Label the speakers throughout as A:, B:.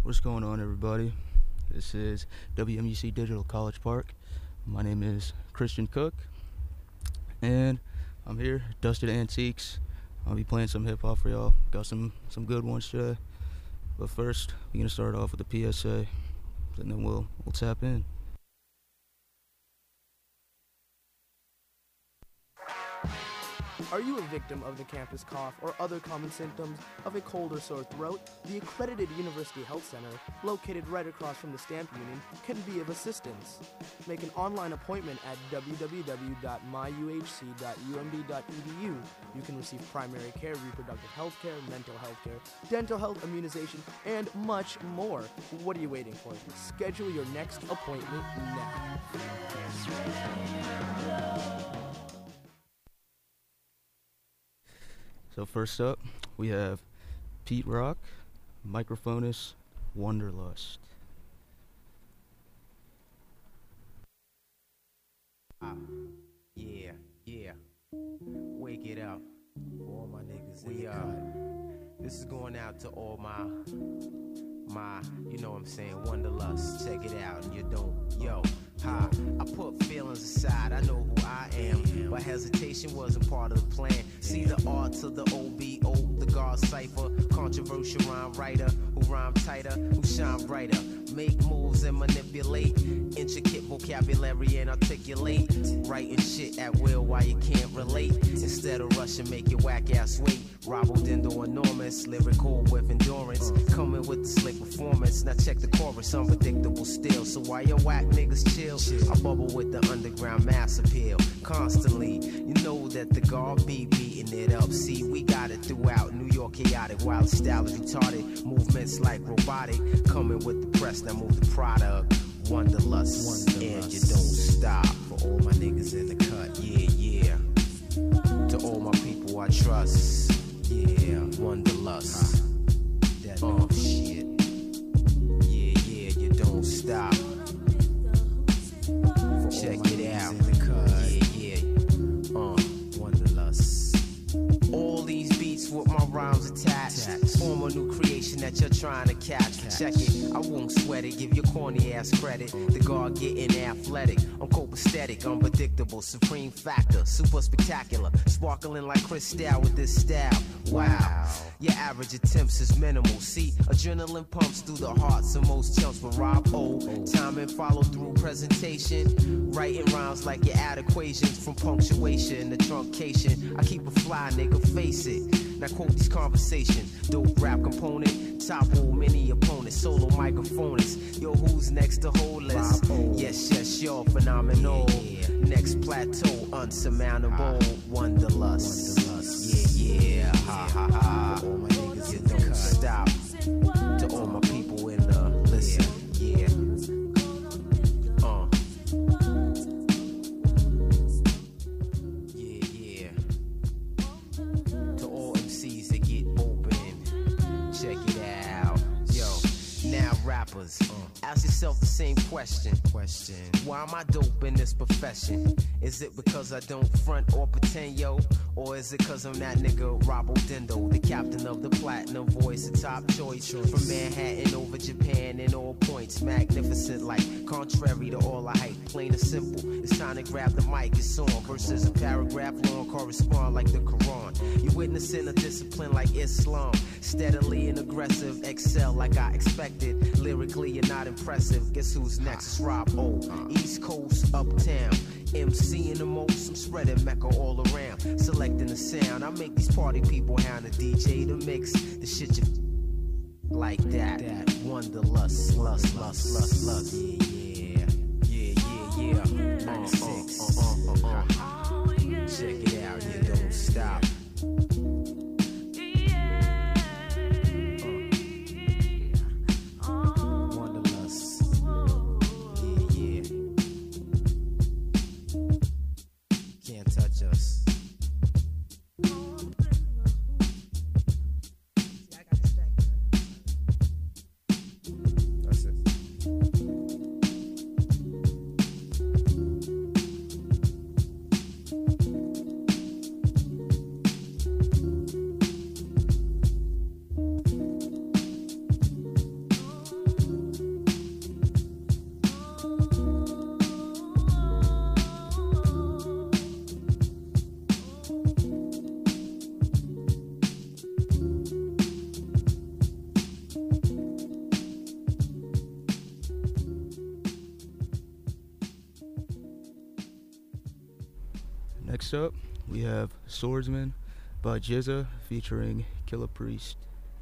A: What's going on, everybody? This is WMUC Digital College Park. My name is Christian Cook, and I'm here, Dusted Antiques. I'll be playing some hip hop for y'all. Got some good ones today. But first, we're gonna start off with the PSA, and then we'll tap in.
B: Are you a victim of the campus cough or other common symptoms of a cold or sore throat? The accredited University Health Center, located right across from the Stamp Union, can be of assistance. Make an online appointment at www.myuhc.umd.edu. You can receive primary care, reproductive health care, mental health care, dental health, immunization, and much more. What are you waiting for? Schedule your next appointment now.
A: So first up, we have Pete Rock, Microphonus, Wanderlust.
C: Yeah. Wake it up.
D: All my niggas
C: We this is going out to all my you know what I'm saying, Wanderlust. Check it out and you don't. Yo, I put feelings aside, I know who I am, but hesitation wasn't part of the plan. See the art to the OBO, the God cipher, controversial rhyme writer, who rhyme tighter, who shine brighter, make moves and manipulate, intricate vocabulary and articulate, writing shit at will while you can't relate, instead of rushing make your whack ass wait, Robodindo enormous, lyrical with endurance, coming with the slick performance, now check the chorus, unpredictable still, so why your whack niggas chill, I bubble with the underground mass appeal, constantly, you know that the guard be beating it up, see we got it throughout, New York chaotic, wild style is retarded, movements like robotic, coming with the press, now move the product, Wanderlust, and you don't stop,
D: for all my niggas in the cut.
C: yeah, to all my people I trust, yeah, Wanderlust, shit, yeah, you don't stop, check it out, yeah,
D: Wanderlust.
C: all these beats with my rhymes attached, form a new creation that you're trying to catch. Check it, I won't sweat it, give your corny ass credit. The guard getting athletic, I'm copacetic, unpredictable, supreme factor, super spectacular, sparkling like Cristal with this style. Wow, your average attempts is minimal. See, adrenaline pumps through the hearts of most chumps, but Rob O, time and follow through presentation, writing rhymes like you add equations from punctuation to truncation. I keep a fly, nigga, face it. Now quote these conversations, dope rap component, topple many opponents, solo microphonists. Yo, who's next to hold list? Yes, you're phenomenal. Next plateau, unsurmountable. Wanderlust. Yeah, ha.
D: For all my niggas
C: You
D: in the
C: don't
D: cut.
C: stop. To all my people in the listen. Yeah. Yeah. To all MCs that get open, check it out. Yo, now rappers, ask yourself the same question. Why am I dope in this profession? Is it because I don't front or pretend, yo? Or is it cause I'm that nigga Robodindo, the captain of the platinum voice, the top choice from Manhattan over Japan in all points, magnificent like contrary to all I hype, plain and simple. It's time to grab the mic, it's on. Verses a paragraph long correspond like the Quran. You're witnessing a discipline like Islam, steadily and aggressive, excel like I expected. Lyrically, you're not impressive. Guess who's next? It's Rob O. East Coast, uptown. MC in the most, I'm spreading Mecca all around. Selecting the sound, I make these party people hound the DJ to mix the shit you like that. Wanderlust, lust. Yeah. Check it out, you don't stop.
D: Wanderlust.
C: Yeah.
D: Can't touch us. That's it.
A: Next up, we have Swordsman by Jizza featuring Killer Priest.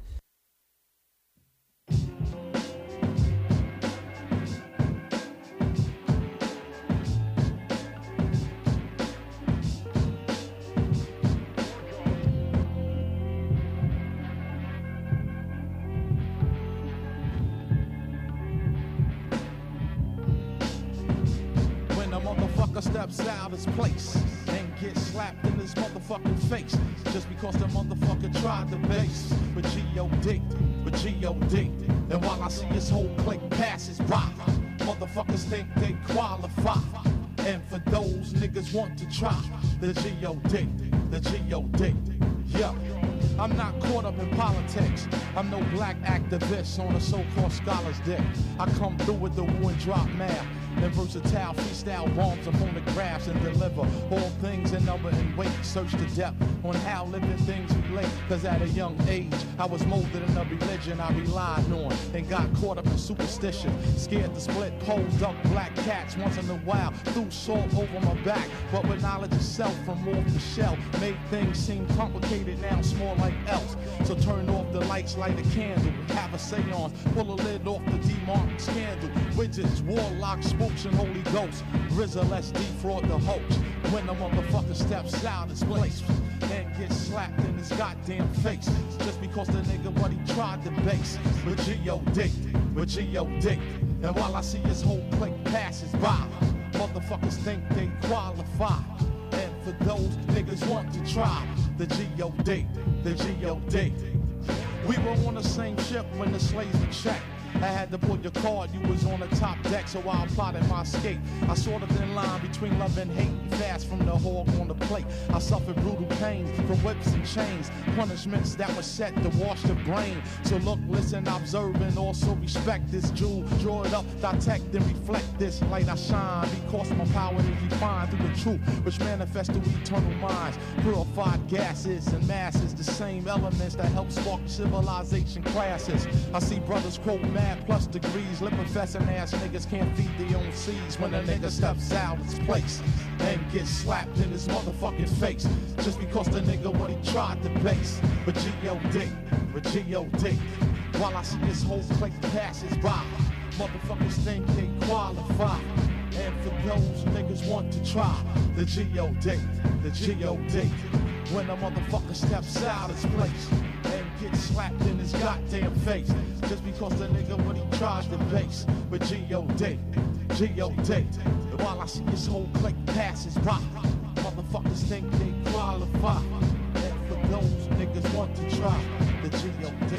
E: Steps out his place and get slapped in his motherfucking face just because the motherfucker tried to base with G.O.D. And while I see his whole clique passes by, motherfuckers think they qualify. And for those niggas want to try the G.O.D. Yeah. I'm not caught up in politics. I'm no black activist on a so-called scholar's dick. I come through with the woo and drop math and versatile freestyle bombs of phonographs and deliver all things in number and weight. Search the depth on how living things relate. Cause at a young age, I was molded in a religion I relied on and got caught up in superstition. Scared to split pole, duck black cats once in a while. Threw salt over my back, but with knowledge of self from off the shelf made things seem complicated, now small like else. So turn off the lights, light a candle, have a seance, pull a lid off the demonic scandal. Witches, warlocks, spooks, and holy ghosts. RZA, let's defraud the hoax. When the motherfucker steps out his place and gets slapped in his goddamn face, just because the nigga what he tried to base with G.O.D. And while I see his whole clique passes by, motherfuckers think they qualify. And for those niggas want to try the G.O.D. We were on the same ship when the slaves were checked. I had to pull your card, you was on the top deck, so I plotted my escape. I saw the thin line between love and hate, fast from the hog on the plate. I suffered brutal pain from whips and chains, punishments that were set to wash the brain. So look, listen, observe, and also respect this jewel. Draw it up, detect and reflect this light I shine, because my power is refined through the truth, which manifests through eternal minds. Purified gases and masses, the same elements that help spark civilization classes. I see brothers quote mad plus degrees, lip professing ass niggas can't feed their own seeds. When a nigga steps out his place and gets slapped in his motherfucking face, just because the nigga what he tried to base with G.O.D. While I see his whole clique passes by, motherfuckers think they qualify. And for those niggas want to try the G.O.D. When a motherfucker steps out his place and gets slapped in his goddamn face, just because the nigga what he tries to base with G.O.D. And while I see his whole clique passes by, motherfuckers think they qualify. And for those niggas want to try the G.O.D.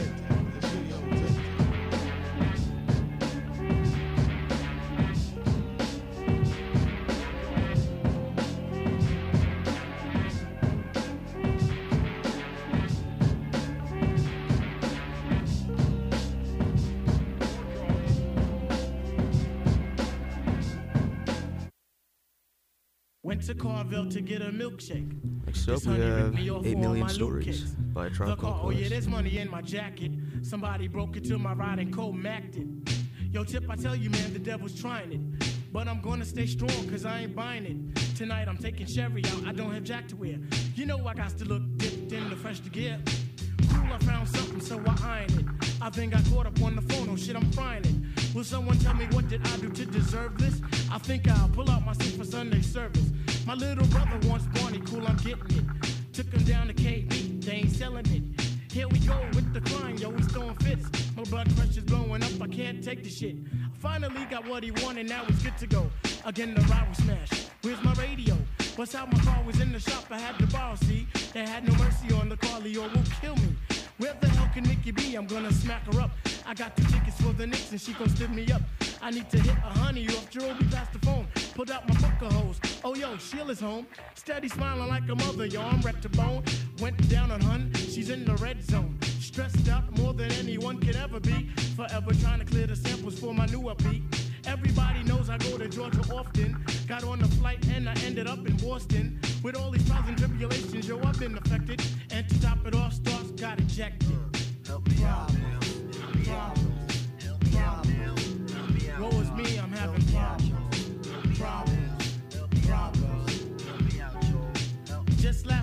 F: Went to Carville to get a milkshake.
A: Next up, we have 8 Million Stories by Tribe Called
F: Oh yeah,
A: Quest.
F: there's money in my jacket. Somebody broke into my ride and co-macked it. Yo, Tip, I tell you, man, the devil's trying it. But I'm gonna stay strong, cause I ain't buying it. Tonight I'm taking Sherry out, I don't have Jack to wear. You know I got to look dipped in the fresh to gear. Cool, I found something, so I ironed it. I then got caught up on the phone, oh shit, I'm frying it. Will someone tell me what did I do to deserve this? I think I'll pull out my seat for Sunday service. My little brother wants Barney, cool, I'm getting it. Took him down to KB, they ain't selling it. Here we go with the climb, yo, he's throwing fits. My blood pressure's blowing up, I can't take the shit. I finally got what he wanted, now it's good to go. Again, the ride was smashed. Where's my radio? Bust out my car, was in the shop, I had to borrow, see? They had no mercy on the car, Leo will kill me. Where the hell can Nikki be? I'm gonna smack her up. I got the tickets for the Knicks and she gon' stiff me up. I need to hit a honey off Jerobe past the phone. Pulled out my book of hoes. Oh yo, Sheila's home. Steady smiling like a mother, yo, I'm wrecked to bone. Went down on hun, she's in the red zone. Stressed out more than anyone could ever be. Forever trying to clear the samples for my new beat. Everybody knows I go to Georgia often. Got on the flight and I ended up in Boston. With all these trials and tribulations, yo, I've been affected. And to top it off, Stars got ejected.
D: Help me out now. Help me out. Help me out now. Help me out.
F: Woe is me, I'm having problems. Problems. Problems.
D: Help me out, Joe.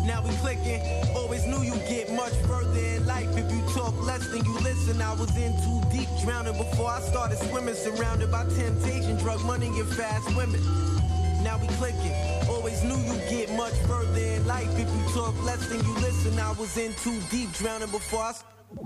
G: Now we clicking. Always knew you'd get much further in life if you talk less than you listen. I was in too deep, drowning before I started swimming. Surrounded by temptation, drug money, and fast women. Now we clicking. Always knew you'd get much further in life if you talk less than you listen. I was in too deep, drowning before I...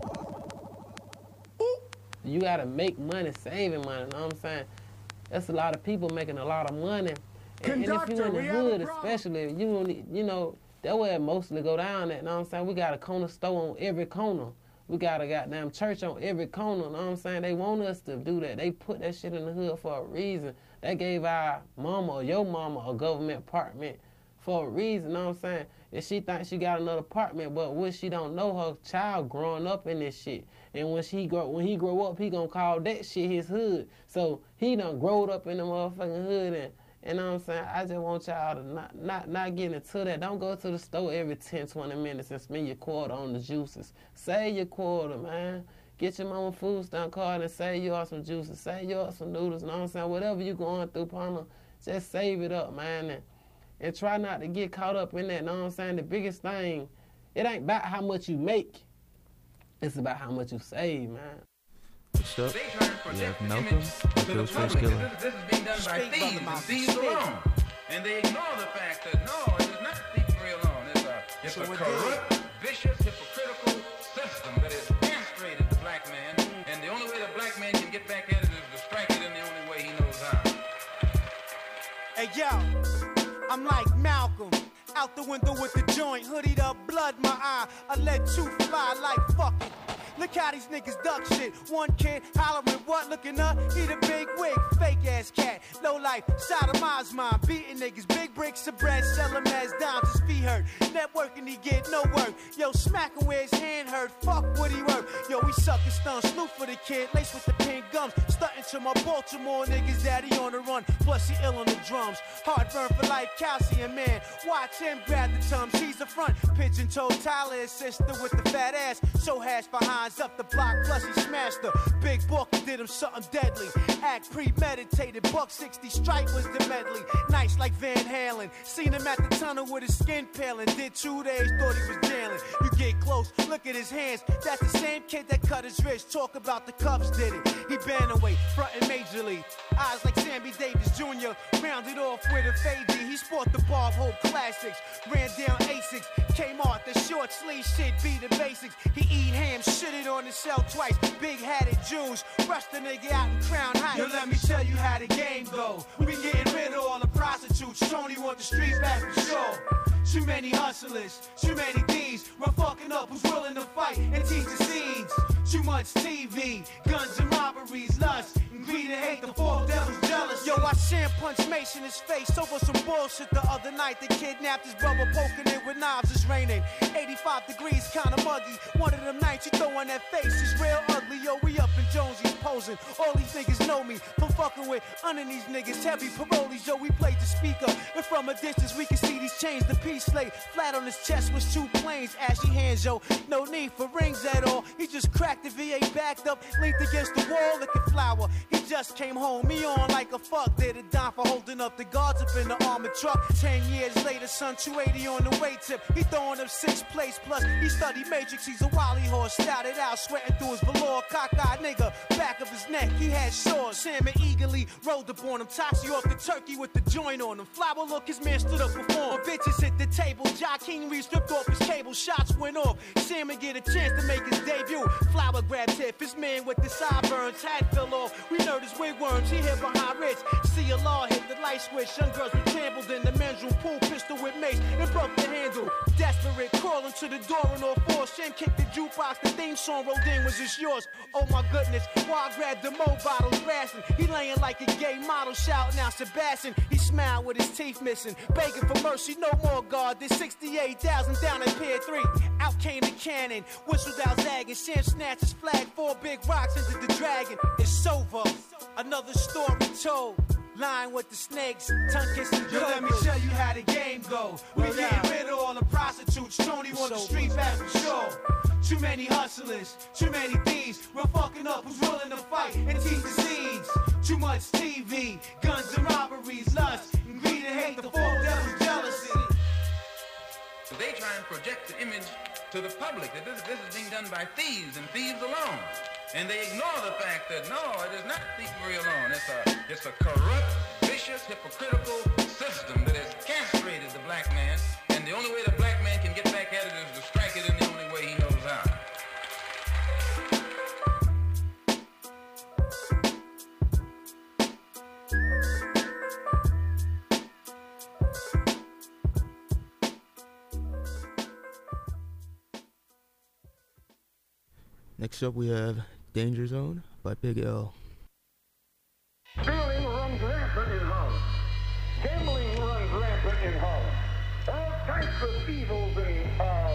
H: You gotta make money, saving money, know what I'm saying? That's a lot of people making a lot of money. And if you in the hood, especially, you know, that's where it mostly go down at, know what I'm saying? We got a corner store on every corner. We got a goddamn church on every corner, know what I'm saying? They want us to do that. They put that shit in the hood for a reason. They gave our mama or your mama a government apartment for a reason, know what I'm saying? And she thinks she got another apartment, but what she don't know, her child growing up in this shit. And when he grow up, he gonna call that shit his hood. So he done growed up in the motherfucking hood, and know what I'm saying? I just want y'all to not get into that. Don't go to the store every 10, 20 minutes and spend your quarter on the juices. Save your quarter, man. Get your mama food stamp card and save you all some juices. Save you all some noodles, know what I'm saying? Whatever you going through, partner, just save it up, man. And try not to get caught up in that, know what I'm saying? The biggest thing, it ain't about how much you make. It's about how much you save, man.
A: Next up, we have Malcolm, the Ghostface Killer.
I: This is being done by thieves and thieves alone. And they ignore the fact that, no, it is not thievery alone. It's a corrupt, vicious, hypocritical system that has castrated the black man. And the only way the black man can get back at it is to strike it in the only way he knows how.
J: Hey, yo, I'm like Malcolm. Out the window with the joint, hoodied up, blood my eye. I let you fly like fuck it. Look how these niggas duck shit. One kid hollering what, looking up, he the big wig, fake ass cat. Low life, sodomized mine, beating niggas, big bricks of bread, sell them as dimes, his feet hurt. Networking, he get no work. Yo, smacking where his hand hurt, fuck what he work. Yo, we suck and stun, snoop for the kid, lace with the pink gums. Stunting to my Baltimore niggas, daddy on the run, plus he ill on the drums. Heartburn for life, calcium man. Watch him grab the tums, he's the front. Pigeon-toed Tyler, his sister with the fat ass. So hash behind up the block, plus he smashed her. Big book did him something deadly. Act premeditated, buck 60 strike was the medley. Nice like Van Halen. Seen him at the tunnel with his skin peeling. Did 2 days, thought he was jailing. You get close, look at his hands. That's the same kid that cut his wrist. Talk about the Cubs did it. He bantamweight, frontin' major league. Eyes like Sammy Davis Jr. Rounded off with a fadey. He sport the Bob Hope classics. Ran down Asics. Kmart, the short sleeve shit be the basics. He eat ham, shitted on his cell twice. Big hatted Jews. Rush the nigga out in Crown Heights. Yo, let me tell you how the game go. We getting rid of all the prostitutes. Tony want the streets back for sure. Too many hustlers, too many thieves. We're fucking up who's willing to fight and teach the seeds. Too much TV, guns and robberies, lust, and greed and hate. The four devils jealous. Yo, I sand punch Mace in his face over some bullshit the other night. They kidnapped his brother, poking it with knives. It's raining, 85 degrees, kinda muggy. One of them nights you throw on that face is real ugly. Yo, we up in Jonesy's posing. All these niggas know me from fucking with underneath niggas. Heavy parolees, yo, we played the speaker. And from a distance we can see these chains. The peace slate flat on his chest was 2 planes. Ashy hands, yo, no need for rings at all. He just cracked the VA, backed up, leaned against the wall, looking flower. He just came home, me on like a fuck. Did it down for holding up the guards up in the armored truck. 10 years later, son, 280 on the weight tip. He throwing up 6th place, plus he studied Matrix. He's a Wally horse, started out sweating through his velour. Cockeyed nigga, back of his neck, he had sores. Salmon eagerly rolled up on him. Toxie off the turkey with the joint on him. Flower look, his man stood up before him. Bitches hit the table, Joaquin Reed stripped off his cable. Shots went off, Salmon get a chance to make his debut. Flower grabbed hip, his man with the sideburns, hat fell off. We know his wigworms, he hit behind Rich. CLR hit the light switch, young girls were trampled in the men's room. Pool pistol with mace and broke the handle. Desperate, crawling to the door on all fours. Shem kicked the jukebox, the theme song rolled in, was this yours? Oh my goodness, why I grabbed the Mo bottles, rasping. He laying like a gay model, shouting out Sebastian. He smiled with his teeth missing, begging for mercy, no more God. There's 68,000 down at Pier 3. Out came the cannon, whistled out zagging. Sam snatched his flag, 4 big rocks into the dragon. It's over, another story told. Lying with the snakes, tongue kissing. Yo, let me tell you how the game go. We getting rid of all the prostitutes. Tony want the street back for sure. Too many hustlers, too many thieves. We're fucking up who's willing to fight and teach the seeds. Too much TV, guns and robberies, lust, and greed and hate. The four devils jealousy.
I: They trying and project the image to the public that this is being done by thieves and thieves alone. And they ignore the fact that no, it is not thievery alone. It's a corrupt, vicious, hypocritical system that has castrated the black man. And the only way the black man can get back at it is to strike it in the only way he knows how.
A: Next up, we have Danger Zone by Big L.
K: Stealing runs rampant in Harlem. Gambling runs rampant in Harlem. All types of evils and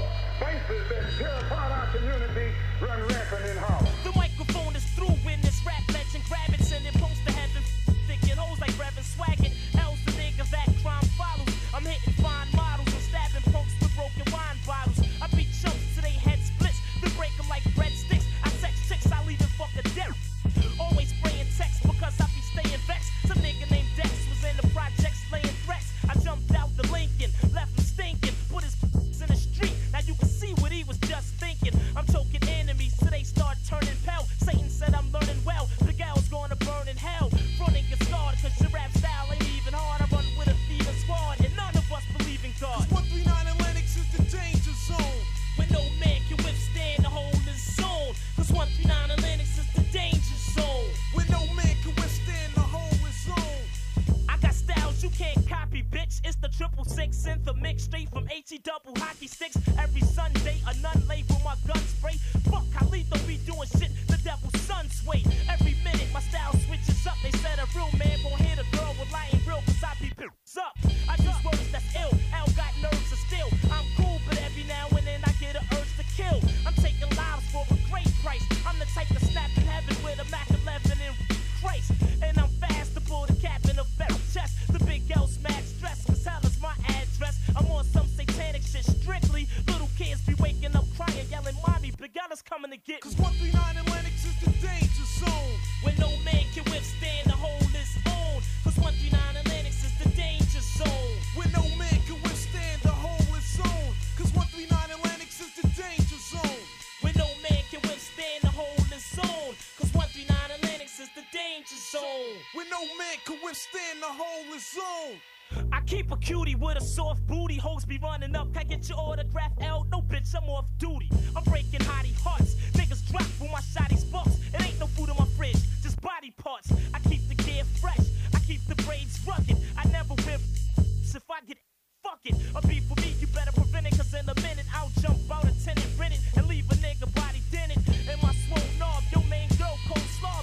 K: vices that tear apart our community run rampant in Harlem.
L: The microphone is through when this rap legend grab it, send it post to heaven. Thinking hoes like Reverend Swaggin'. L's the niggas that crime follows. I'm hitting fine models and stabbing punks with broken wine bottles. I beat chumps till they head splits. Then break them like breadsticks. I sex chicks, I leave it fuck a death. Always spraying text because I be staying vexed. Some nigga named Dex was in the projects laying threats. I jumped out the Lincoln, left him stinking, put his in the street. Now you can see what he was just thinking. I'm choking enemies till they start turning pale. Satan said I'm learning well. The gal's gonna burn in hell. Fronting gets scarred cause your rap style ain't even hard. I run with a thieving squad and none of us believe in God.
J: 139 Atlantic is the danger zone.
L: When no man can withstand the whole zone. Cause 139 Atlantic is the danger zone.
J: When no man can withstand the whole zone.
L: I got styles you can't copy, bitch. It's the 666 synth mix straight from HE double hockey sticks. Every Sunday, a nun label my gun spray. Fuck how lethal be doing shit. The devil's son sway. Every minute my style switches up. They said a real man won't hit a girl with lying real cause I be up. I use words that's ill. L got nerves of steel. I'm cool, but every now and then I get an urge to kill. I'm taking lives for a great price. I'm the type to snap in heaven with a Mac 11 in Christ. And I'm fast to pull the cap in a fat chest. The big L smash stress, cause hell is my address. I'm on some satanic shit strictly. Little kids be waking up crying, yelling, Mommy, Big L is coming to get me.
J: Cause 139 Atlantic is the danger zone.
L: When no man can withstand the whole is own. Cause 139 Atlantic is the danger zone.
J: When no man can withstand the whole is own. Cause 139 Atlantic is the danger zone.
L: When no man can withstand the whole is own. Cause 139 Atlantic is the danger zone.
J: When no man can withstand the whole is own.
L: I keep a cutie with a soft booty. Hoes be running up. Can I get your autograph, L? No, bitch, I'm off duty. I'm breaking hottie hearts. Niggas drop when my shotties box. It ain't no food in my fridge, just body parts. I keep the gear fresh. I keep the braids rugged. I never wear if I get fuck it. A beef for me, you better prevent it. Cause in a minute, I'll jump out a tenant, rent it, and leave a nigga body dented. And my swole knob, your main girl, cold slob.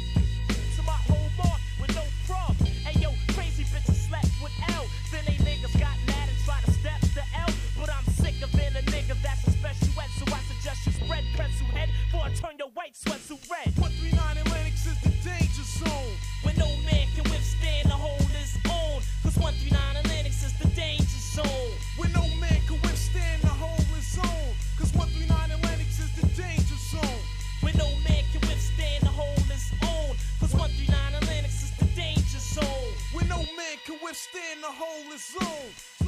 L: To my whole mark with no prob. Hey yo, crazy bitches slept with L. Then they niggas got mad and tried to step the L. But I'm sick of being a nigga that's a special ed. So I suggest you spread pretzel head before I turn your white sweatsuit red.
J: 139 Atlantic is the danger zone.
L: When no man can withstand the whole is own. Cause 139 Atlantic is the danger zone.
J: When no man can withstand the whole is own. Cause 139 Atlantic is the danger zone.
L: When no man can withstand the whole is own. Cause 139 Atlantic is the danger zone.
J: When no man can withstand the whole is own.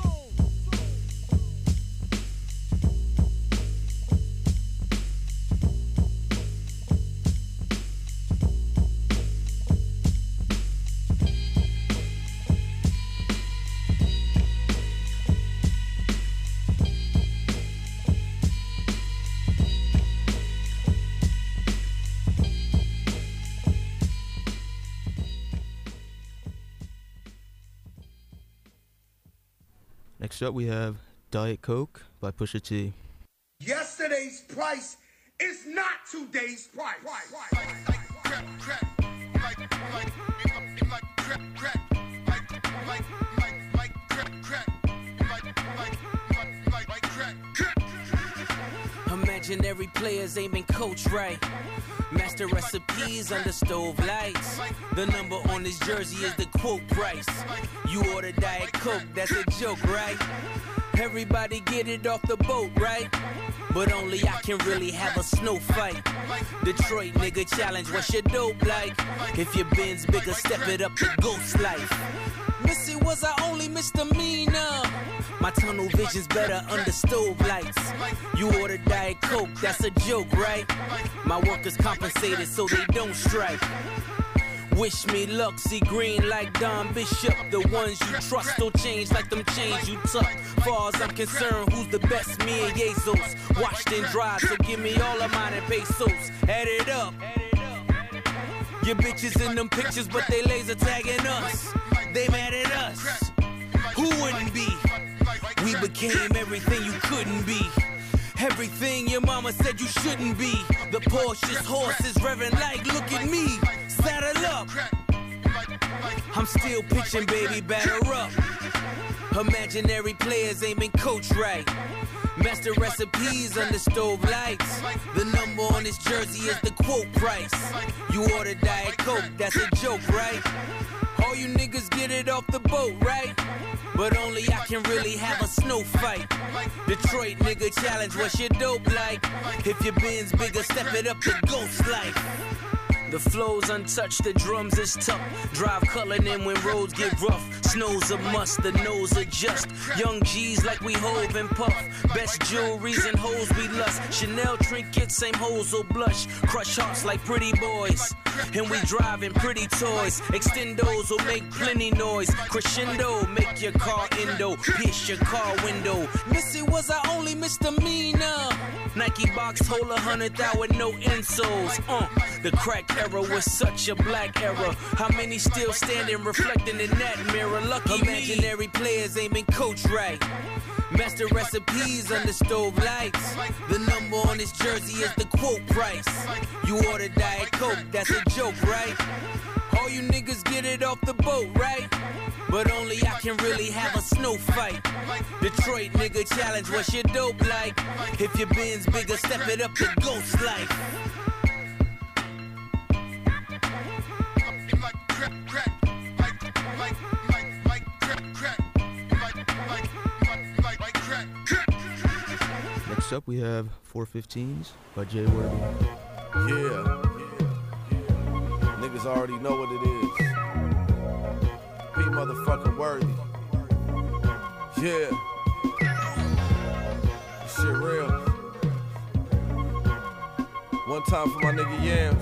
A: Next up, we have Diet Coke by Pusha T.
M: Yesterday's price is not today's price.
N: Imaginary players aiming coach right. Master recipes under stove lights. The number on his jersey is the quote price. You order Diet Coke, that's a joke, right? Everybody get it off the boat, right? But only I can really have a snow fight. Detroit nigga challenge, what's your dope like? If your bin's bigger, step it up to ghost life. Missy was our only misdemeanor. My tunnel vision's better under stove lights. You order Diet Coke, that's a joke, right? My workers compensated so they don't strike. Wish me luck, see green like Don Bishop. The ones you trust don't change like them chains you tuck. Far as I'm concerned, who's the best? Me and Jesus. Washed and dried, so give me all of mine and pesos. Add it up. Your bitches in them pictures, but they laser tagging us. They mad at us. Who wouldn't be? We became everything you couldn't be. Everything your mama said you shouldn't be. The Porsche's horse is revving like, look at me. Saddle up. I'm still pitching, baby, batter up. Imaginary players aiming coach right. Master recipes under stove lights. The number on this jersey is the quote price. You order Diet Coke, that's a joke, right? All you niggas get it off the boat, right? But only I can really have a snow fight. Detroit nigga challenge, what's your dope like? If your bin's bigger, step it up to ghost life. The flow's untouched, the drums is tough. Drive culling in when roads get rough. Snow's a must, the nose adjust. Young G's like we Hove and Puff. Best jewelries and hoes we lust. Chanel trinkets, same hoes will blush. Crush hearts like pretty boys. And we driving pretty toys. Extendos will make plenty noise. Crescendo, make your car endo. Pierce your car window. Missy was our only misdemeanor. Nike box hold 100,000 with no insoles. The crack era was such a black era. How many still standing reflecting in that mirror? Lucky imaginary players aiming coach right. Master recipes under stove lights. The number on this jersey is the quote price. You order Diet Coke, that's a joke, right? All you niggas get it off the boat, right? But only I can really have a snow fight. Detroit nigga challenge, what's your dope like? If your bin's bigger, step it up to ghost life.
A: Next up, we have 415s by Jay Worthy.
O: Yeah. Niggas already know what it is. P motherfucking Worthy. Yeah. This shit real. One time for my nigga Yams.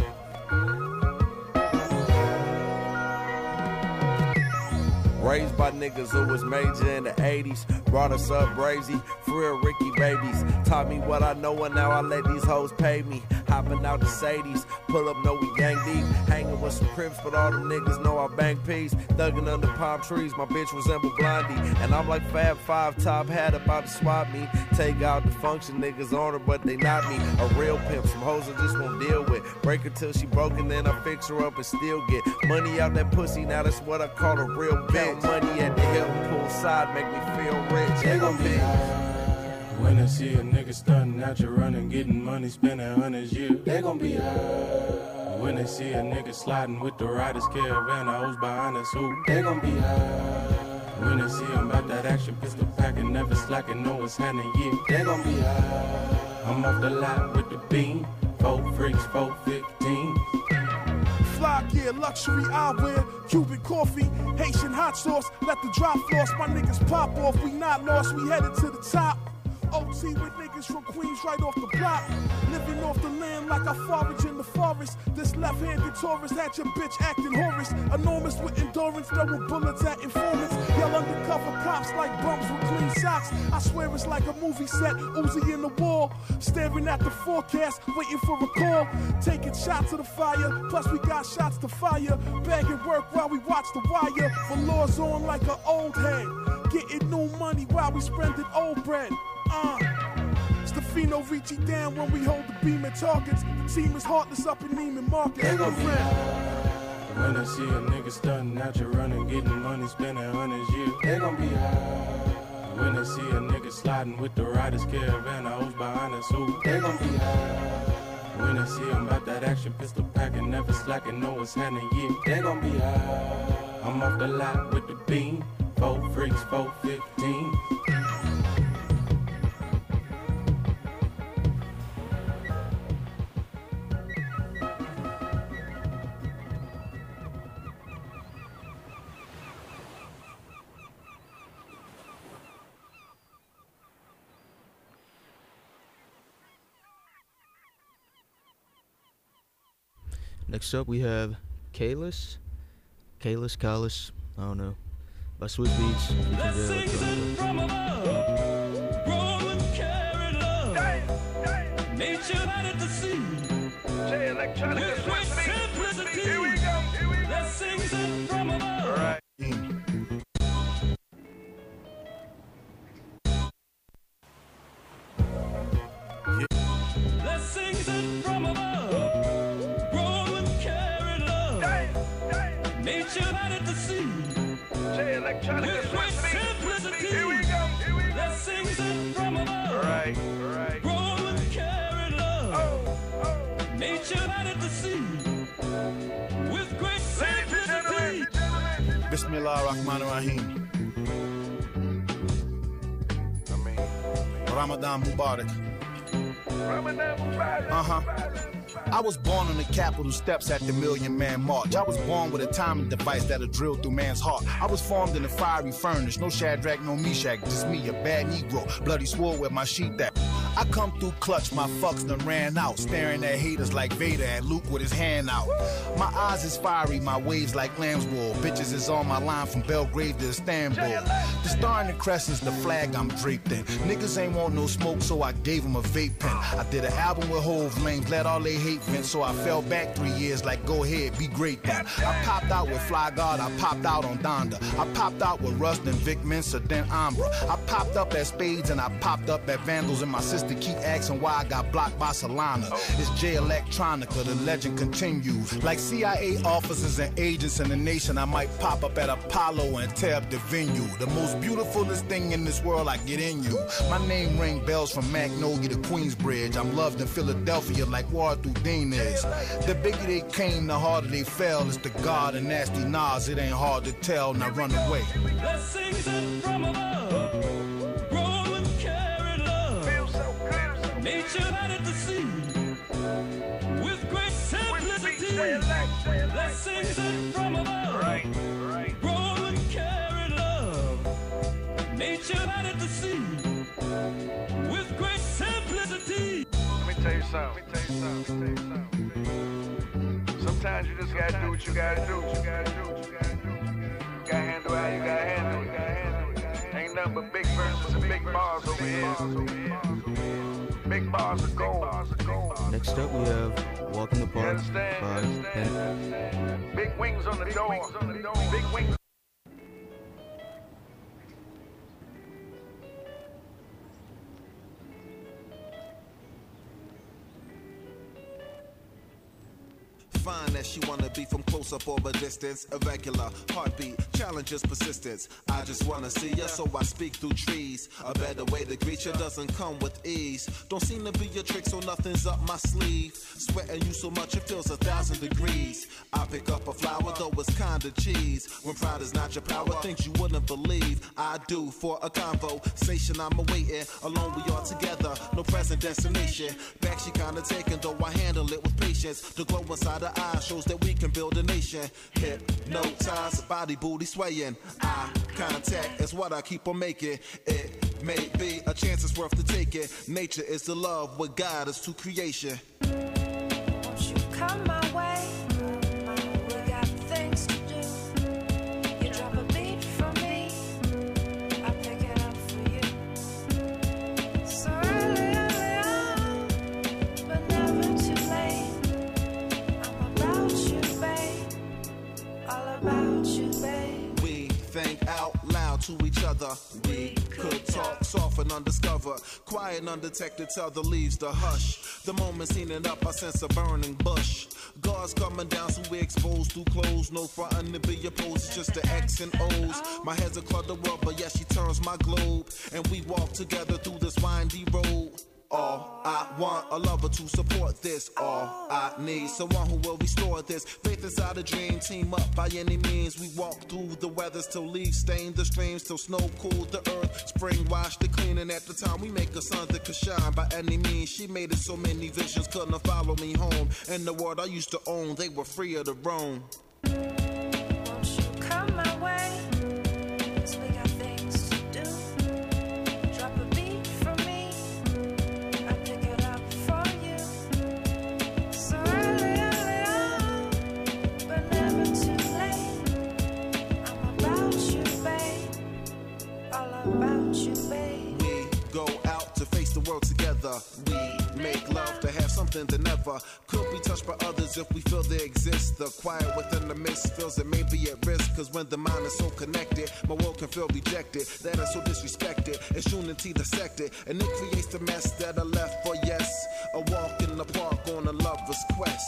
O: Raised by niggas who was major in the 80s. Brought us up brazy, for real Ricky babies. Taught me what I know and now I let these hoes pay me. Hopping out the Sadies, pull up, know we gang deep. Hanging with some Crips, but all them niggas know I bang peas. Thugging under palm trees, my bitch resemble Blondie. And I'm like Fab Five, top hat about to swap me. Take out the function, niggas on her, but they not me. A real pimp, some hoes I just won't deal with. Break her till she broken, then I fix her up and still get money out that pussy, now that's what I call a real bitch. Money at the Hilton pool side, make me feel rich. They gon' be
P: when I see a nigga stunting out your running, getting money, spending hundreds, yeah, they gon' be high. When they see a nigga sliding with the riders, caravan, hoes behind us, who they gon' be high. When they see him about that action, pistol packing, never slacking, know what's happening, yeah, they gon' be high. I'm off the lot with the beam, 4 freaks, 415.
E: Fly gear, luxury eyewear, Cuban coffee, Haitian hot sauce, let the drop floss, my niggas pop off, we not lost, we headed to the top. OT with niggas from Queens right off the block. Living off the land like I forage in the forest. This left-handed Taurus had your bitch acting Horace. Enormous with endurance, throwing bullets at informants. Yell undercover cops like bums with clean socks. I swear it's like a movie set, Uzi in the wall. Staring at the forecast, waiting for a call. Taking shots of the fire, plus we got shots to fire. Bagging work while we watch the wire. Velours on like an old head. Getting new money while we spending old bread. Stefano Ricci down when we hold the beam at targets. The team is heartless up in Neiman Market.
P: They gon' be high. When I see a nigga stunting out your running, getting money, spending hundreds, yeah, they gon' be high. When I see a nigga sliding with the riders, caravan, hoes behind us, who they gon' be high. When I see him about that action, pistol packing, never slacking, know what's happening, yeah, they gon' be high. I'm off the lot with the beam, 4 freaks, 415.
A: Next up, we have Kalis, I don't know, by Swiss Beats.
Q: From above, growing, carried love. Nature added to see. With great simplicity. Here we go. That sings it from above. All right. That sings it from above, growing, carried love. Nature added to see. With great simplicity. Here we go. That sings it from above. All right. Growing, carried love. Nature added to see. With great simplicity.
R: Bismillah ar-Rahman ar-Rahim. Ramadan Mubarak. I was born on the Capitol steps at the Million Man March. I was born with a timing device that'll drill through man's heart. I was formed in a fiery furnace. No Shadrach, no Meshach, just me, a bad Negro. Bloody sword with my sheath at. I come through clutch, my fucks done ran out. Staring at haters like Vader and Luke with his hand out. My eyes is fiery, my waves like lamb's wool. Bitches is on my line from Belgrade to Istanbul. The star and the crescent's the flag I'm draped in. Niggas ain't want no smoke, so I gave them a vape pen. I did an album with Hove, lames let all they hate vent. So I fell back 3 years like go ahead, be great then. I popped out with Fly God, I popped out on Donda. I popped out with Rust and Vic Mensa, then Ambra. I popped up at Spades and I popped up at Vandals. And my sister keep asking why I got blocked by Solana. It's J Electronica, the legend continues. Like CIA officers and agents in the nation, I might pop up at Apollo and tear up the venue. The most beautifulest thing in this world, I get in you. My name ring bells from Magnolia to Queensbridge. I'm loved in Philadelphia like Walter Dean is. The bigger they came, the harder they fell. It's the God and Nasty Nas, it ain't hard to tell. Now run away.
Q: That sings it from above, growing, carried love. Nature added to see. With great simplicity. That sings it from above, growing, carried love. Nature added to see. With great simplicity.
K: Let me tell you something. Sometimes you just gotta do what you gotta do. You gotta handle how you gotta handle it. Ain't nothing but big verses and big bars over here. Big bars of gold.
A: Next up, we have Walk in the Park by Ben.
K: Big wings on the door. Big wings.
S: Fine that she wanna be from close up or a distance. Irregular heartbeat, challenges persistence. I just wanna see ya, so I speak through trees. A better way to greet ya doesn't come with ease. Don't seem to be your trick, so nothing's up my sleeve. Sweating you so much it feels 1,000 degrees. I pick up a flower, though it's kinda cheese. When pride is not your power, things you wouldn't believe. I do for a conversation, I'm awaiting. Alone we are together, no present destination. Back she kinda taken, though I handle it with patience. The glow inside her eyes shows that we can build a nation. Hypnotized, body booty swaying. Eye contact is what I keep on making. It may be a chance it's worth to take it. Nature is the love, what God is to creation.
T: Won't you come my way? We got things to do. You drop a beat for me, I pick it up for you. So early on, but never too late. About you, babe. All about you, babe.
S: We think out loud to each other. We could talk soft and undiscovered. Quiet and undetected till the leaves to hush. The moment seen it up, I sense a burning bush. Guards coming down, so we exposed through clothes. No frontin' to be opposed, it's just the X and O's. My head's a clutter world, but yeah, she turns my globe. And we walk together through this windy road. All I want, a lover to support this. All I need, someone who will restore this. Faith inside a dream, team up by any means. We walk through the weather, till leaves stain the streams, till snow cooled the earth. Spring washed the clean, and at the time we make a sun that could shine by any means. She made it so many visions couldn't follow me home. In the world I used to own, they were freer to roam.
T: Won't you come my way? 'Cause we got things to do. Drop a beat for me, I pick it up for you. So early on,
S: world together. We make love to have something that never could be touched by others if we feel they exist. The quiet within the mist feels it may be at risk, cause when the mind is so connected, my world can feel rejected. That is so disrespected, it's unity dissected, and it creates the mess that I left for yes. A walk in the park on a lover's quest.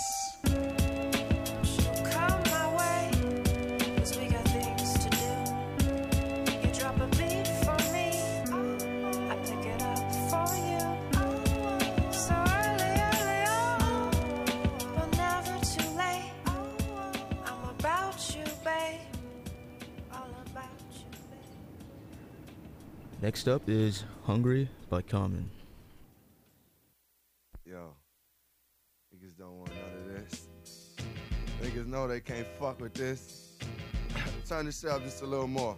T: Come my way, 'cause we got things to do. You drop a beat for me, I pick it up for you. So early on, but never too late. I'm about you, babe. All about you, babe.
A: Next up is Hungry by Common.
B: Yo, niggas don't want none of this. Niggas know they can't fuck with this. Turn this up just a little more.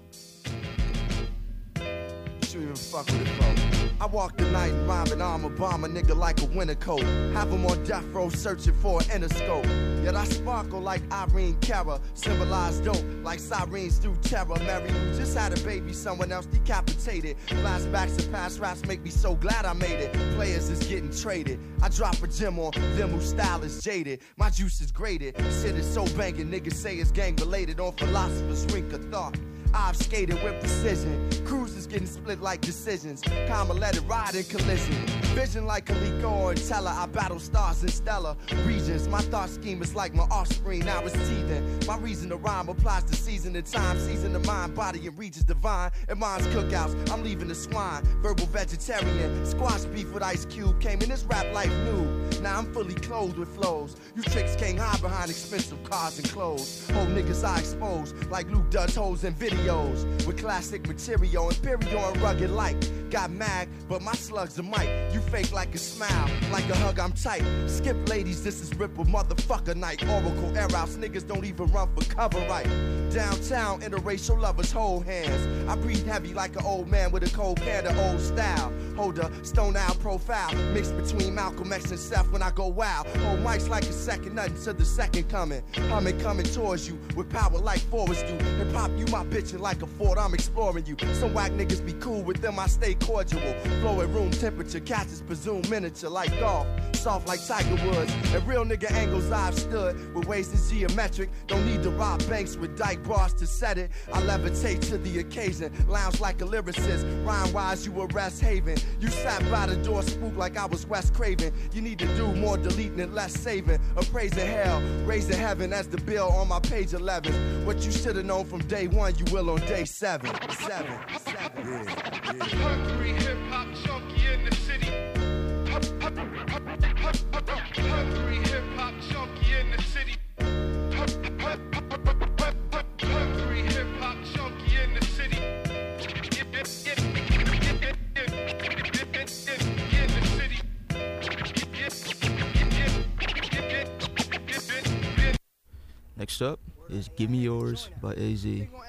B: What you even fuck with it for?
U: I walk the night rhyming, I'm a bomber, nigga like a winter coat. Have them on death row searching for an interscope. Yet I sparkle like Irene Cara, symbolize dope like sirens through terror. Mary who just had a baby, someone else decapitated. Flashbacks of past raps make me so glad I made it. Players is getting traded. I drop a gem on them whose style is jaded. My juice is grated. Shit is so banging, niggas say it's gang related on philosophers rink of thought. I've skated with precision. Cruises getting split like decisions. Karma let it ride in collision. Vision like Kaliko or Teller. I battle stars in stellar regions. My thought scheme is like my offspring. Now it's teething. My reason to rhyme applies to season and time. Season the mind, body, and regions divine. And mine's cookouts. I'm leaving the swine. Verbal vegetarian. Squash beef with Ice Cube. Came in this rap life new. Now I'm fully clothed with flows. You tricks can't hide behind expensive cars and clothes. Whole niggas I expose like Luke does hoes and videos. With classic material, imperial and rugged like. Got mag, but my slug's a mic. You fake like a smile, like a hug I'm tight. Skip ladies, this is Ripple motherfucker night. Oracle air outs, niggas don't even run for cover right. Downtown, interracial lovers hold hands. I breathe heavy like an old man with a cold can of old style. Hold a stone out profile, mixed between Malcolm X and Seth when I go wild. Hold mics like a second, nothing to the second coming. Humming, coming towards you with power like Forrest do. Hip hop, you my bitch, and like a Ford, I'm exploring you. Some whack niggas be cool with them, I stay cordial. Flow at room temperature, catches presume miniature like golf. Soft like Tiger Woods. And real nigga angles I've stood with ways that's geometric. Don't need to rob banks with dyke bars to set it. I levitate to the occasion. Lounge like a lyricist. Rhyme wise, you a rest haven. You sat by the door, spook like I was Wes Craven. You need to do more deleting and less saving. Appraising hell, raising heaven as the bill on my page 11. What you should have known from day one, you will on day 7.
K: Hungry hip hop junkie in the city. Hungry hip hop junkie in the city. Hungry hip hop junkie in the city.
A: Next up is Give Me Yours by AZ.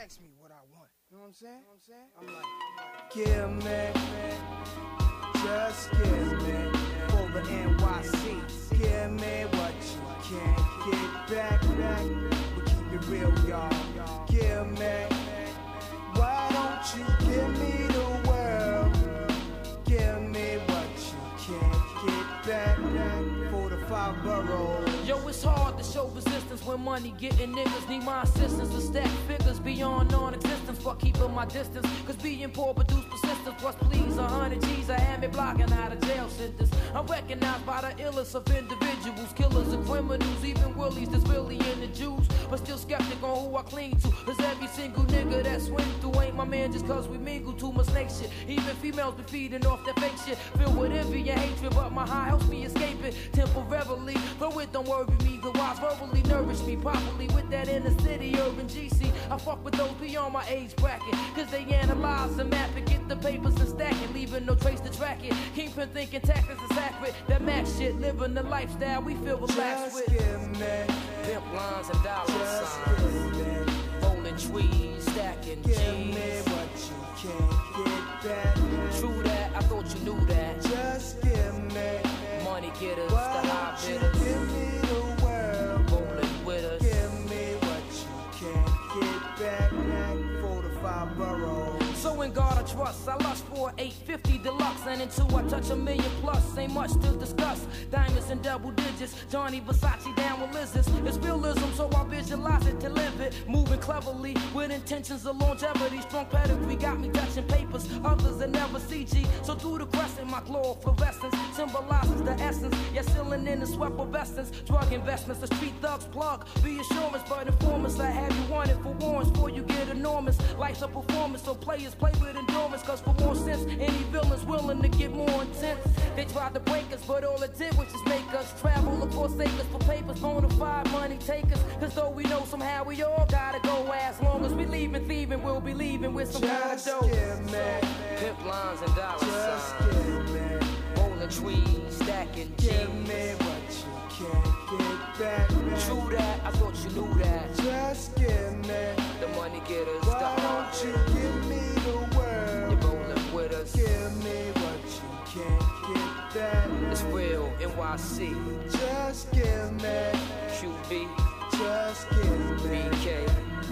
V: Give me, just give me, for the NYC. Give me what you can't get back. We keep it real, y'all. Give me, why don't you give me the world? Give me what you can't get back. 45 boroughs.
W: Yo, it's hard to show resistance when money getting niggas need my assistance to stack figures beyond non-existence for keeping my distance. Cause being poor produce persistence. Plus, please, 100 G's, I had me blocking out a jail sentence. I'm recognized by the illest of individuals, killers and criminals, even willies that's really in the Jews. But still skeptic on who I cling to. Cause every single nigga that swim through ain't my man just cause we mingle too much snake shit. Even females be feeding off that fake shit. Filled with envy and hatred, but my high helps me escape it temporarily. Though it don't worry me, the wise verbally nourish me properly with that inner city urban GC. I fuck with those beyond my age bracket, cause they analyze and map it, get the papers and stack it, leaving no trace to track it. Kingpin thinking tactics is accurate, that max shit, living the lifestyle we feel relaxed with.
V: Pimp lines and dollar signs,
W: rolling trees, stacking G's.
V: Give me what you can't get back.
W: True that, I thought you knew that.
V: Just give me
W: money getters,
V: why
W: the high
V: don't you
W: bidders.
V: give me the world?
W: Rolling with us.
V: Give me what you can't get back. 45 boroughs.
W: So in God I trust. I lust for 850 deluxe, and until I touch $1 million plus, ain't much to discuss. Diamonds in double digits, Johnny Versace down with lizards. It's realism, so I visualize it to live it. Moving cleverly with intentions of longevity. Strong pedigree got me touching papers, others that never CG. So through the crescent, my glow fluorescence symbolizes the essence. Yet sealing in the sweat of essence. Drug investments, the street thugs plug. Reassurance, but informants I have you wanted for warrants before you get enormous. Life's a performance, so players play with endurance. Cause for more sense, any villain's willing to get more intense. They tried to break us, but all it did was just make us travel across acres for papers, bona fide money takers. Cause though we know somehow we all gotta go. As long as we leaving thieving, we'll be leaving with some kind of dough. Pimp lines and dollar signs. Rolling trees, stacking G's.
V: Give me what you can't get back.
W: True that, I thought you knew that.
V: Just give me
W: the money getters.
V: Why don't you give me the world?
W: You're rolling with us.
V: Give me what you can't get back.
W: It's real, NYC.
V: Just give me
W: QB.
V: Just give me
W: BK.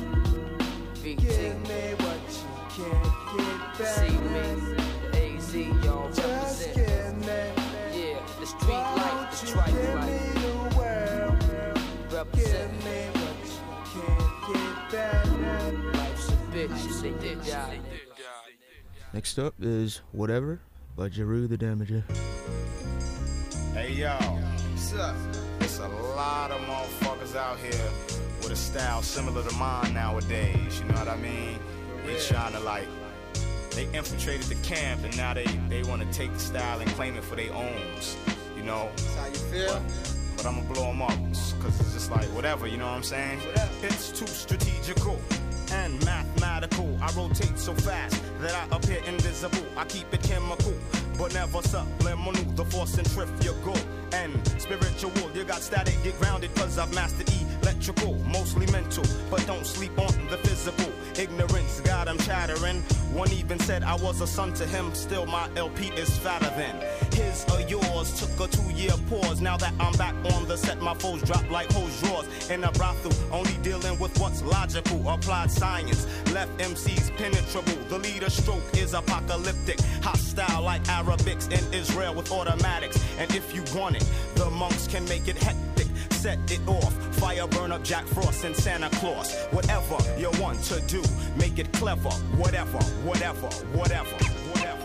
W: VT.
V: Give me what you can't get back.
W: See me, the AZ, y'all
V: Just
W: represent.
V: give me.
W: Yeah, the street life, the tripe life.
V: The world.
W: Represent.
V: Give me what you can't get back.
W: Life's a bitch, they did die.
A: Next up is Whatever by Jeru the Damager.
C: Hey yo, what's up? There's a lot of motherfuckers out here with a style similar to mine nowadays, you know what I mean? They trying to like, they infiltrated the camp and now they want to take the style and claim it for their owns, you know?
V: That's how you feel?
C: But I'm gonna blow them up, cause it's just like whatever, you know what I'm saying? It's too strategical and mathematical. I rotate so fast that I appear invisible. I keep it chemical, but never subliminal. The force centrifugal and spiritual. You got static, get grounded, cause I've mastered electrical. Mostly mental, but don't sleep on the physical. Ignorance, God, I'm chattering. One even said I was a son to him. Still my LP is fatter than his or yours. Took a 2-year pause. Now that I'm back on the set, my foes drop like hose drawers. In a brothel, only dealing with what's logical. Applied science, left MCs penetrable. The leader stroke is apocalyptic. Hostile like Arabics in Israel with automatics. And if you want it, the monks can make it hectic. Set it off, fire burn up Jack Frost and Santa Claus. Whatever you want to do, make it clever. Whatever, whatever, whatever, whatever.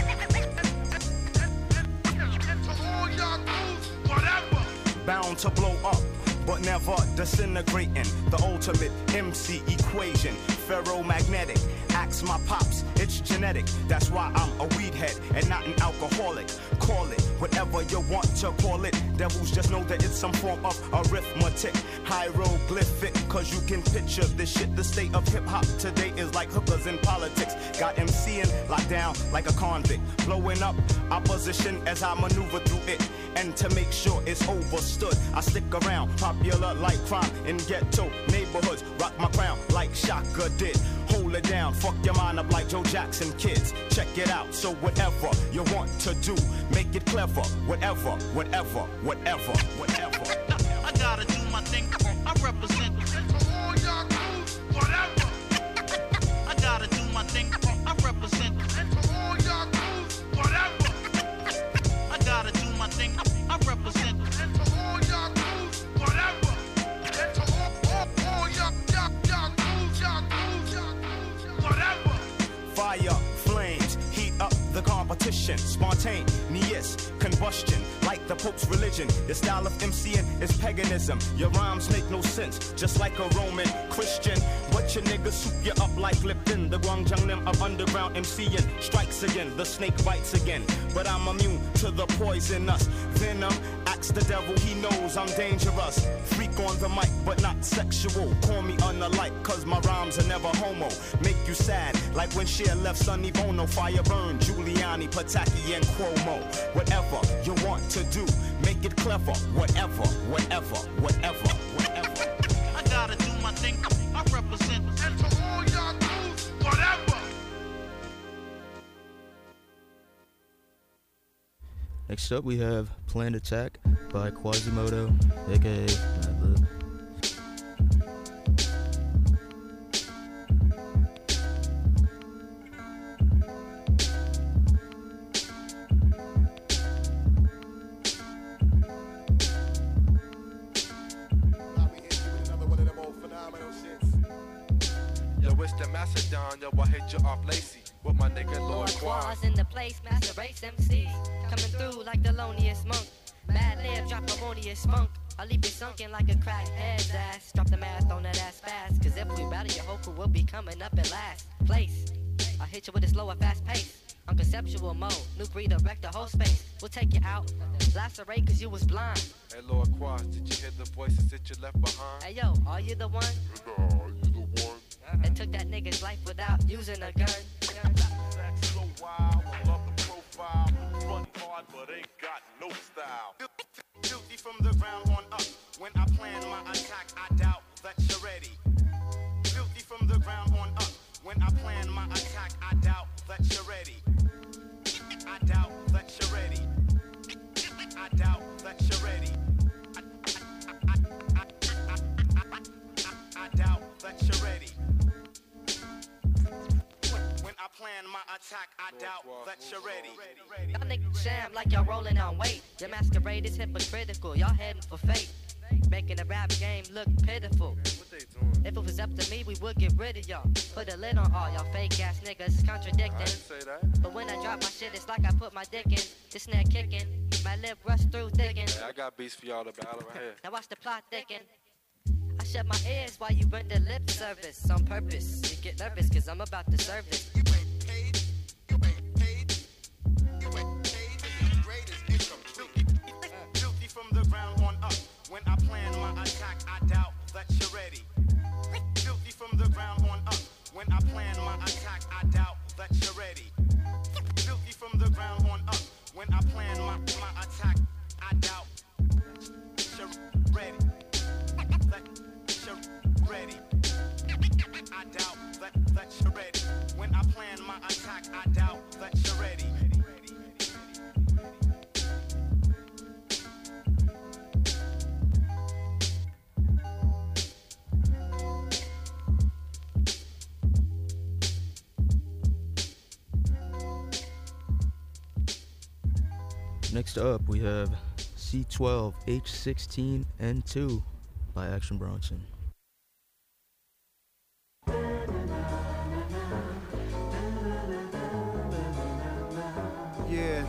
C: Bound to blow up, but never disintegrating. The ultimate MC equation, ferromagnetic. Ask my pops, it's genetic. That's why I'm a weed head and not an alcoholic. Call it whatever you want to call it. Devils just know that it's some form of arithmetic. Hieroglyphic, cause you can picture this shit. The state of hip-hop today is like hookers in politics. Got MCing locked down like a convict. Blowing up opposition as I maneuver through it. And to make sure it's overstood, I stick around, popular like crime in ghetto neighborhoods. Rock my crown like Shaka did. Hold it down, fuck your mind up like Joe Jackson kids. Check it out, so whatever you want to do, make it clever. Whatever, whatever, whatever, whatever.
D: I gotta do my thing, I represent all y'all crews, whatever. I gotta do my thing, I represent all y'all crews, whatever. I gotta do my thing, I represent all y'all crews, whatever. All y'all crews, whatever.
C: Fire, flames, heat up the competition. Spontaneous combustion, like the Pope's religion. Your style of MCing is paganism. Your rhymes make no sense, just like a Roman Christian. But your niggas soup you up like Lipton. The Guangzhou of underground MCing strikes again. The snake bites again, but I'm immune to the poisonous venom. Ask the devil, he knows I'm dangerous. Freak on the mic, but not sexual. Call me unalike, cause my rhymes are never homo. Make you sad, like when Cher left Sonny Bono. Fire burn, Giuliani, Pataki, and Cuomo. Whatever you want to do, make it clever. Whatever, whatever, whatever, whatever.
D: I gotta do my thing, I represent all y'all crews, whatever.
A: Next up, we have Planned Attack by Quasimodo, aka Madlib.
F: Macedon, yo, I hit you off Lacey with my nigga Lord Quan.
X: Quaz in the place, master race MCs. Coming through like the loneliest monk. Mad lib, drop harmonious funk. I'll leave you sunken like a crackhead's ass. Drop the math on that ass fast. Cause if we battle, your whole crew will be coming up in last place. I'll hit you with a slower, fast pace. On conceptual mode, new breed of wreck the whole space. We'll take you out, lacerate cause you was blind.
F: Hey Lord Quaz, did you hear the voices that you left behind?
X: Hey yo, are you the one? That took that nigga's life without using a gun.
F: Sex so wild, I love the profile. Run hard but ain't got no style.
C: Guilty from the ground on up. When I plan my attack, I doubt that you're ready. Guilty from the ground on up. When I plan my attack, I doubt that you're ready. I doubt that you're ready. I doubt that you're ready. I doubt that you're ready. When I plan my attack, I doubt that you're ready.
X: Y'all niggas sham like y'all rolling on weight. Your masquerade is hypocritical, y'all heading for fate. Making the rap game look pitiful. If it was up to me, we would get rid of y'all. Put a lid on all y'all fake ass niggas contradicting.
F: Say that.
X: But when I drop my shit, it's like I put my dick in. This snare kicking, my lip rush through thicken.
F: Hey, I got beats for y'all to battle right here.
X: Now watch the plot thicken. I shut my ears while you render lip service on purpose. You get nervous cause I'm about to serve this.
C: Guilty from the ground on up. When I plan my attack, I doubt that you're ready. Guilty from the ground on up. When I plan my attack, I doubt that you're ready. Guilty from the ground on up. When I plan my attack, I doubt you're ready. That you're ready. I doubt that you're ready. When I plan my attack, I doubt that you're ready.
A: Next up, we have C12 H16 N2 by Action Bronson.
V: Yeah.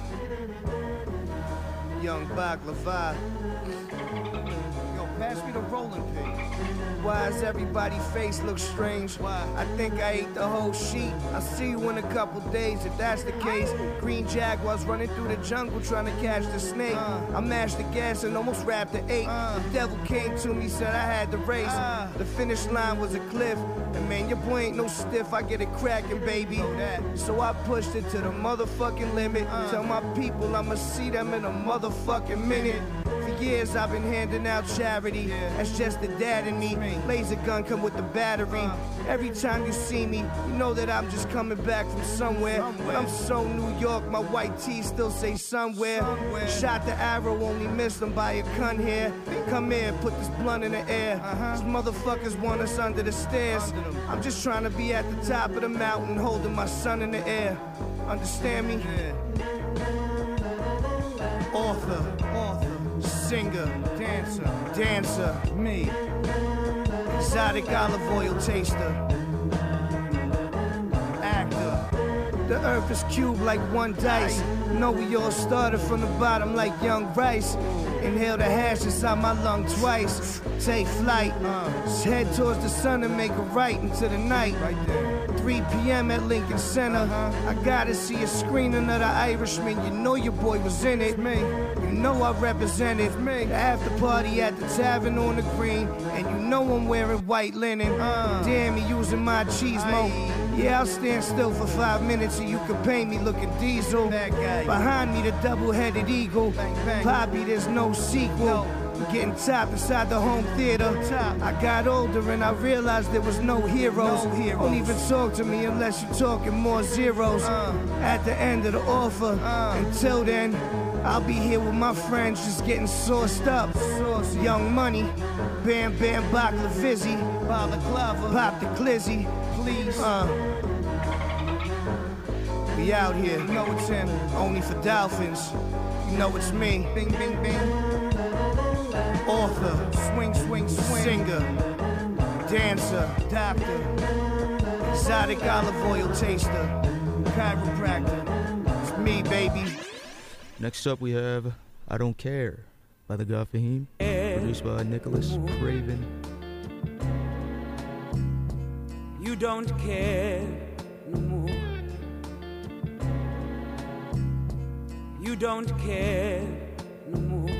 V: Young Baklava. Yo, pass me the rolling pin. Why does everybody's face look strange? Why? I think I ate the whole sheet. I'll see you in a couple days if that's the case. Green Jaguars running through the jungle trying to catch the snake. I mashed the gas and almost wrapped the 8. The devil came to me, said I had to race. The finish line was a cliff. And man, your boy ain't no stiff, I get it cracking, baby. So I pushed it to the motherfucking limit. Tell my people I'ma see them in a motherfucking minute. For years I've been handing out charity. That's just the dad in me. Laser gun come with the battery. Every time you see me, you know that I'm just coming back from somewhere. But I'm so New York, my white tees still say somewhere. Shot the arrow, only missed them by a cunt here. Come here, put this blunt in the air. These motherfuckers want us under the stairs. I'm just trying to be at the top of the mountain, holding my son in the air. Understand me? Author, singer, dancer, me. Exotic olive oil taster. Actor. The earth is cubed like one dice. Know we all started from the bottom like young rice. Inhale the hash inside my lung twice. Take flight. Head towards the sun and make a right into the night. 3 p.m. at Lincoln Center. I gotta see a screening of The Irishman. You know your boy was in it. You know I represented. The after party at the tavern on the green. And you know I'm wearing white linen. Damn, he using my cheese mo. Yeah, I'll stand still for 5 minutes and you can pay me looking diesel. Behind me the double-headed eagle. Poppy, there's no sequel. Getting top inside the home theater. I got older and I realized there was no heroes. Don't even talk to me unless you're talking more zeros. At the end of the offer. Until then, I'll be here with my friends just getting sauced up. Young Money, Bam Bam Baklavizzy, Pop the Glizzy, please. We out here. You know it's him. Only for dolphins. You know it's me. Bing, bing, bing. Author, swing, singer, dancer, doctor,
J: Exotic olive oil taster, chiropractor. It's me, baby.
A: Next up, we have I Don't Care by the God Fahim, produced by Nicholas Craven.
V: You don't care no more. You don't care no more.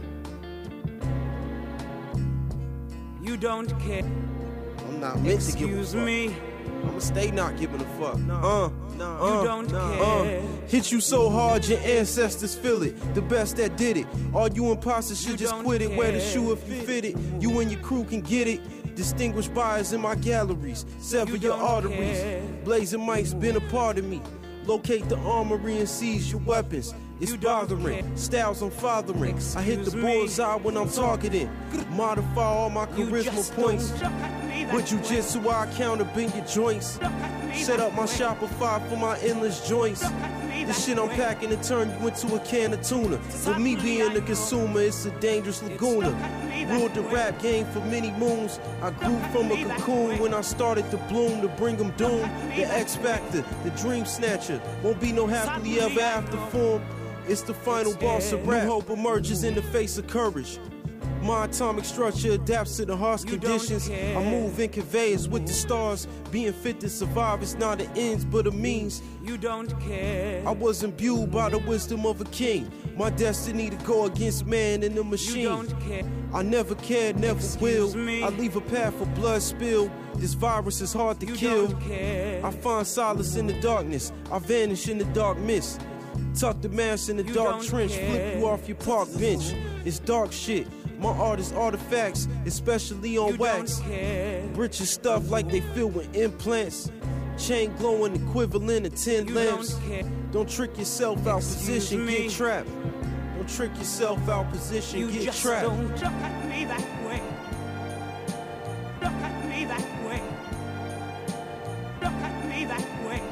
V: You don't care.
G: I'm not meant to give a fuck.
V: Excuse me.
G: I'ma stay not giving a fuck.
V: You don't care.
G: Hit you so hard your ancestors feel it. The best that did it. All you imposters should just quit it. Wear the shoe if you fit it. You and your crew can get it. Distinguished buyers in my galleries. Sever your arteries. Blazing mics been a part of me. Locate the armory and seize your weapons. It's bothering. Styles I'm fathering. I hit the bullseye when I'm targeting. Modify all my charisma points. With jujitsu, I counter bend your joints. Set up my Shopify for my endless joints. This shit I'm packing to turn you into a can of tuna. For me being the consumer, it's a dangerous laguna. Ruled the rap game for many moons. I grew from a cocoon when I started to bloom to bring them doom. The X Factor, the Dream Snatcher. Won't be no happily ever after form. It's the final boss of rap. New hope emerges in the face of courage. My atomic structure adapts to the harsh conditions. I move in conveyance with the stars. Being fit to survive is not an ends but a means.
V: You don't care.
G: I was imbued by the wisdom of a king. My destiny to go against man and the machine.
V: You don't care.
G: I never cared, never will. I leave a path of blood spill. This virus is hard to kill.
V: Don't care.
G: I find solace in the darkness. I vanish in the dark mist. Tuck the mask in the dark trench. Flip you off your park bench. It's dark shit. My art is artifacts, especially on wax. Richer stuff like they fill with implants. Chain glowing equivalent of 10 lamps. Don't trick yourself out position, get trapped. Don't trick yourself out position, get trapped.
V: Don't look at me that way. Look at me that way. Look at me that way.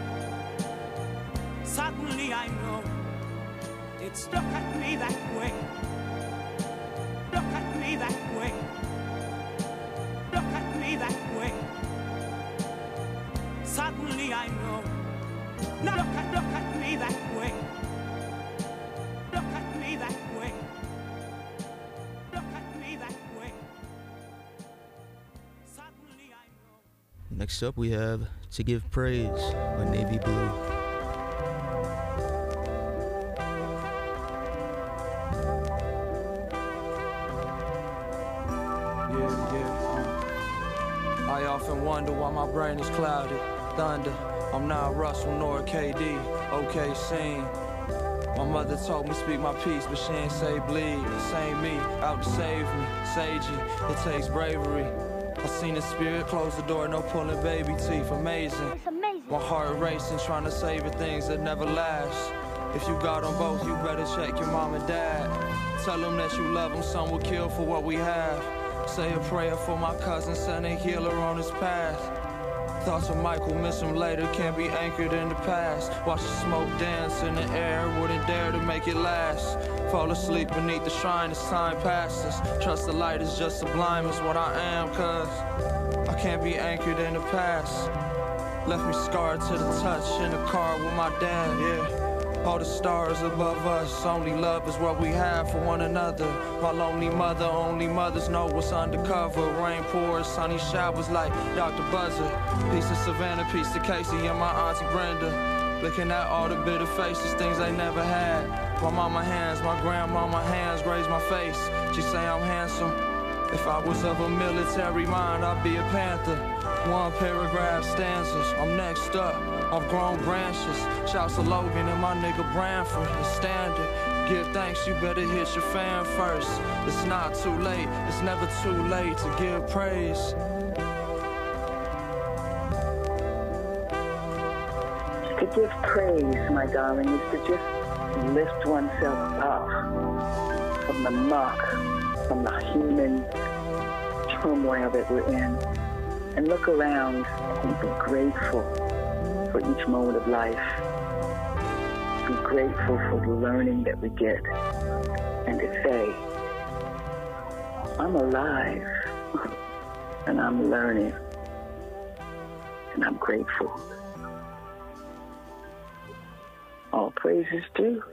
V: Suddenly I know it's look at me that way. Look at me that way. Look at me that way. Suddenly I know. Now look at me that way. Look at me that way. Look at me that way. Suddenly I know.
A: Next up, we have To Give Praise by Navy Blue.
H: I often wonder why my brain is clouded. Thunder, I'm not Russell nor KD. Okay, scene. My mother told me speak my peace, but she ain't say bleed. This ain't me, out to save me. Sagey, it takes bravery. I seen the spirit close the door, no pulling baby teeth. Amazing. My heart racing, trying to savor things that never last. If you got them both, you better check your mom and dad. Tell them that you love them, some will kill for what we have. Say a prayer for my cousin, send a healer on his path. Thoughts of Michael, miss him later, can't be anchored in the past. Watch the smoke dance in the air, wouldn't dare to make it last. Fall asleep beneath the shrine as time passes. Trust the light is just sublime as what I am, cause I can't be anchored in the past. Left me scarred to the touch in the car with my dad, yeah. All the stars above us, only love is what we have for one another. My lonely mother, only mothers know what's undercover. Rain pours, sunny showers like Dr. Buzzer. Peace to Savannah, peace to Casey and my auntie Brenda. Looking at all the bitter faces, things they never had. My mama hands, my grandmama hands graze my face. She say I'm handsome. If I was of a military mind, I'd be a panther. One paragraph stanzas, I'm next up. I've grown branches. Shouts to Logan and my nigga Branford. The standard. Give thanks, you better hit your fan first. It's not too late, it's never too late to give praise.
I: To give praise, my darling, is to just lift oneself up from the muck, from the human turmoil that we're in, and look around and be grateful for each moment of life. Be grateful for the learning that we get, and to say, I'm alive and I'm learning. and I'm grateful. All praises due.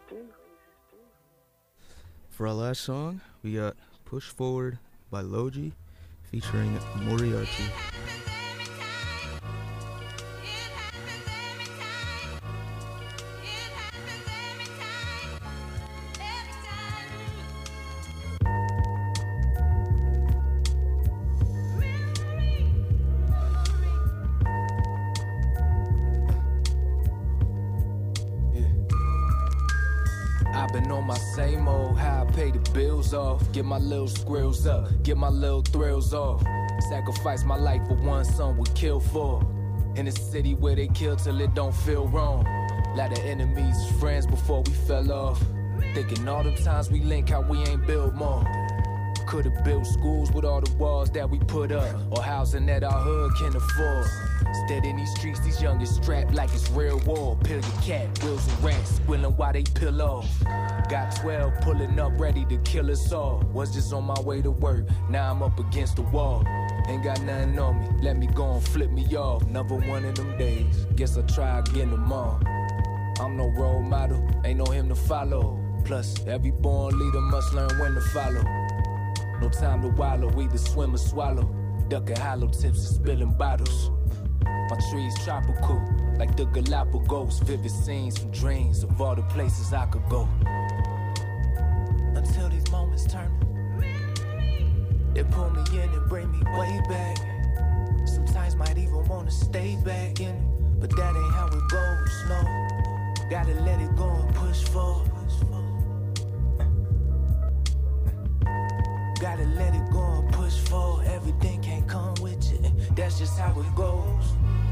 A: For our last song, we got Push Forward by Logi featuring Moriarty.
L: I've been on my same old, how I pay the bills off. Get my little squirrels up, get my little thrills off. Sacrifice my life for one son would kill for. In a city where they kill till it don't feel wrong. Lot of enemies, friends before we fell off. Thinking all them times we link, how we ain't built more. Could've built schools with all the walls that we put up, or housing that our hood can afford. Instead in these streets, these youngest strapped like it's real war. Peel your cat, wheels and rats, squealing while they peel off. Got 12 pulling up ready to kill us all. Was just on my way to work, now I'm up against the wall. Ain't got nothing on me, let me go and flip me off. Another one of them days, guess I'll try again tomorrow. I'm no role model, ain't no him to follow. Plus, every born leader must learn when to follow. No time to wallow, either swim or swallow. Ducking hollow tips and spilling bottles. My trees tropical, like the Galapagos. Vivid scenes from dreams of all the places I could go. Until these moments turn, they pull me in and bring me way back. Sometimes might even wanna stay back in it, but that ain't how it goes, no. Gotta let it go and push forward. Gotta let it go and push forward. Everything can't come with you. That's just how it goes.